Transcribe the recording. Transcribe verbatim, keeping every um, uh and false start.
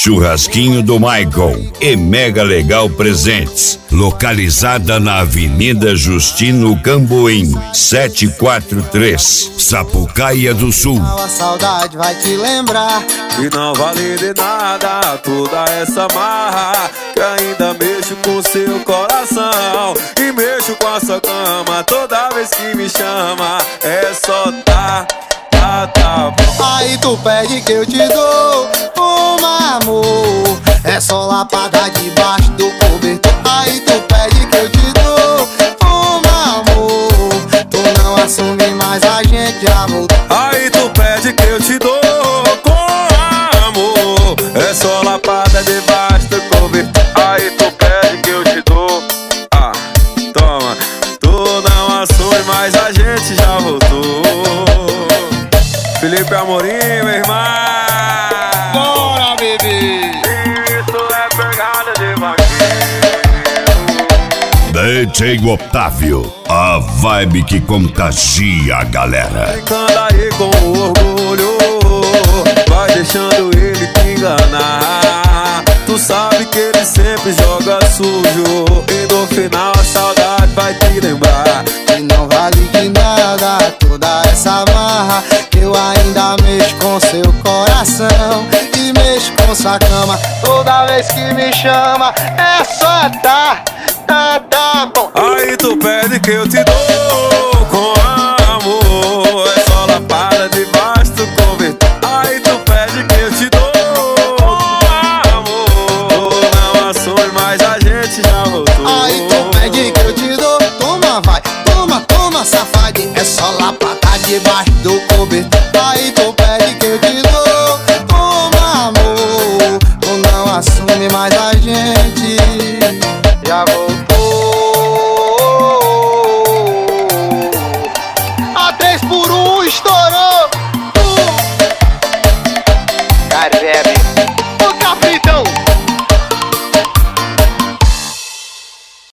Churrasquinho do Michael e Mega Legal Presentes, localizada na Avenida Justino Camboim, setecentos e quarenta e três, Sapucaia do Sul. A saudade vai te lembrar e não vale de nada toda essa marra, que ainda mexo com seu coração e mexo com a sua cama. Toda vez que me chama é só tá, tá, tá bom. Aí tu pede que eu te dou uma amor, é só lapada debaixo do cobertor. Aí tu pede que eu te dou uma amor, tu não assume mais, a gente já voltou. Aí tu pede que eu te dou com amor, é só lapada debaixo do cobertor. Aí tu pede que eu te dou, ah, toma, tu não assume mais, a gente já voltou. Felipe Amorim, meu irmão. Bora, bebê. Isso é pegada de vaqueiro. D J Otávio, a vibe que contagia a galera. Ficando aí com orgulho, vai deixando ele te enganar. Tu sabe que ele sempre joga sujo e no final a saudade vai te lembrar. E não vale de nada toda essa marra, eu ainda mexo com seu coração e mexo com sua cama. Toda vez que me chama é só tá, tá, tá bom. Aí tu pede que eu te dou com amor, é só lapada debaixo do cobertor. Aí tu pede que eu te dou com amor, não assume mais, a gente já voltou. Aí tu pede que eu te dou, toma vai, toma, toma safade, é só lapada debaixo do cobertor. Aí tu pede